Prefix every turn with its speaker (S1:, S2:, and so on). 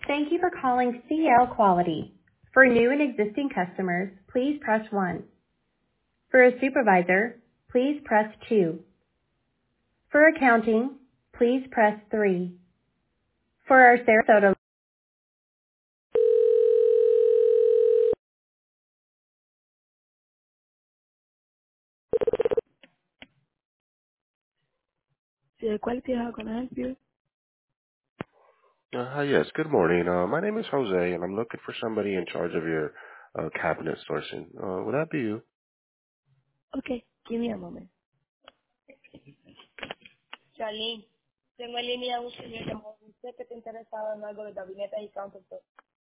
S1: Thank you for calling CL Quality. For new and existing customers, please press 1. For a supervisor, please press 2. For accounting, please press 3. For our Sarasota. CL Quality, how can I help you?
S2: Hi, yes. Good morning. My name is Jose, and I'm looking for somebody in charge of your cabinet sourcing. Would that be you?
S1: Okay, give me a moment. Charlene, tengo en línea un señor llamado usted que está interesado en algo de gabinete y countertop.